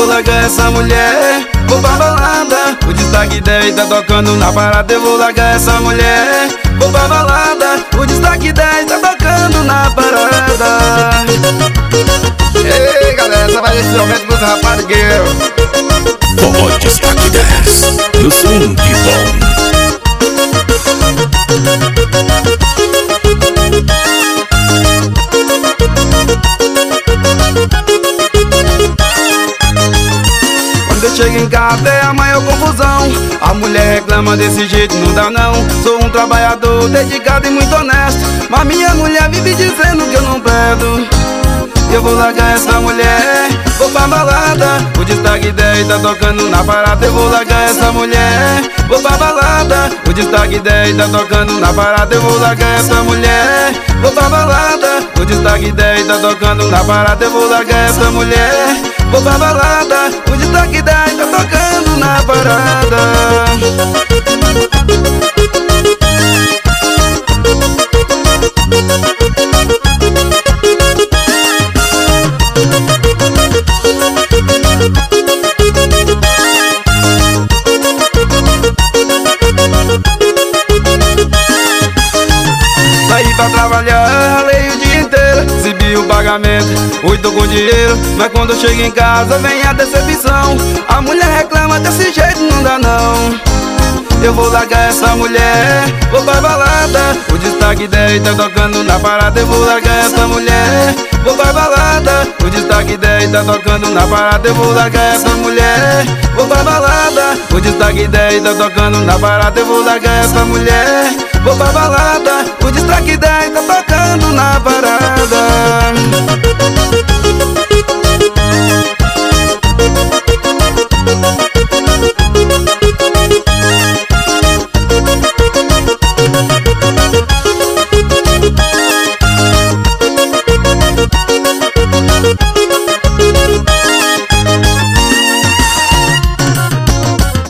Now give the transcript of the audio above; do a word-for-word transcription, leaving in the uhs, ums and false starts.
vou largar essa mulher, vou pra balada. O destaque dez tá tocando na parada. Eu vou largar essa mulher, vou pra balada. O destaque dez tá tocando na parada. Ei galera, essa vai nesse momento com os raparigueiros. O destaque dez no som de bom. Quando eu chego em casa é a maior confusão. A mulher reclama desse jeito, não dá não. Sou um trabalhador dedicado e muito honesto, mas minha mulher vive dizendo que eu não presto. Eu vou largar essa mulher, vou pra balada. O destaque dez tá tocando na parada. Eu vou largar essa mulher, vou pra balada. O destaque dez tá tocando na parada. Eu vou largar essa mulher, vou pra balada. O destaque dez tá tocando na parada. Eu vou largar essa mulher, vou pra balada. O destaque dez tá tocando na parada. Saí pra trabalhar, ralei o dia inteiro, recebi o pagamento, hoje tô com dinheiro. Mas quando eu chego em casa vem a decepção. A mulher reclama desse jeito, não dá não. Eu vou largar essa mulher, vou pra balada. O destaque dez tá tocando na parada. Eu vou largar essa mulher, vou pra balada. O destaque dez tá tocando na parada. Eu vou largar essa mulher, vou pra balada. O destaque dez tá tocando na parada. Eu vou largar essa mulher, vou pra balada. O destaque dez tá tocando na parada.